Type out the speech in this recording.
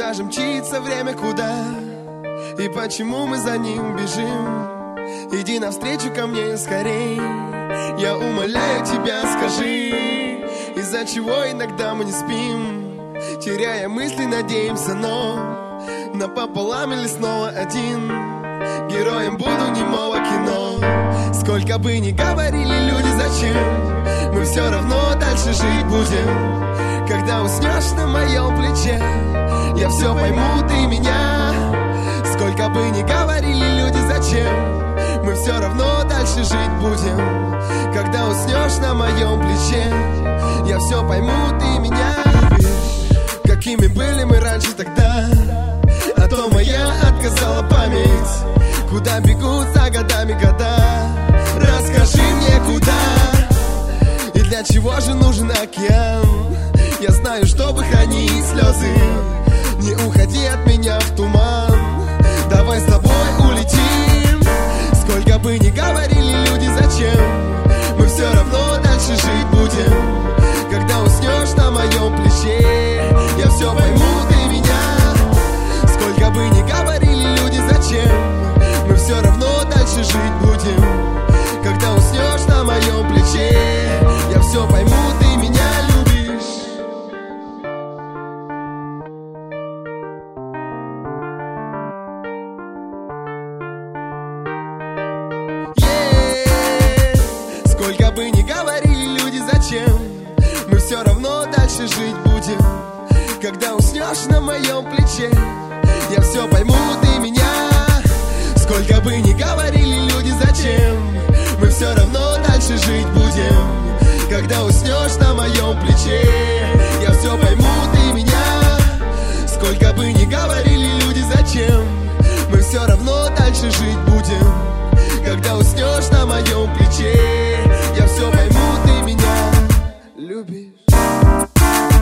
Куда же мчится время, куда? И почему мы за ним бежим? Иди навстречу ко мне скорей, я умоляю тебя, скажи, из-за чего иногда мы не спим, теряя мысли, надеемся, но напополам или снова один. Героем буду немого кино. Сколько бы ни говорили люди, зачем, мы все равно дальше жить будем. Когда уснешь на моем плече, я все пойму, ты меня. Сколько бы ни говорили люди, зачем, мы все равно дальше жить будем. Когда уснешь на моем плече, я все пойму, ты меня любишь. Какими были мы раньше тогда, а то моя отказала память. Куда бегут за годами года? Расскажи мне, куда? И для чего же нужен океан? Я знаю, чтобы хранить слезы. Не уходи от меня в туман, давай с тобой улетим. Сколько бы ни говорили люди, зачем, мы все равно дальше жить будем. Когда уснешь на моем плече, я все пойму, ты меня. Сколько бы ни говорили люди, зачем, мы все равно дальше жить будем. Когда уснешь на моем плече, я все пойму, ты меня любишь. Сколько бы ни говорили люди, зачем, мы все равно дальше жить будем. Когда уснешь на моем плече, я все пойму, ты меня. Сколько бы ни говорили люди, зачем, мы все равно дальше жить будем. Когда уснешь на моем плече, я все пойму, ты меня. Сколько бы ни говорили люди, зачем, мы все равно дальше жить будем. Когда уснешь на моем плече, я все пойму, ты меня любишь.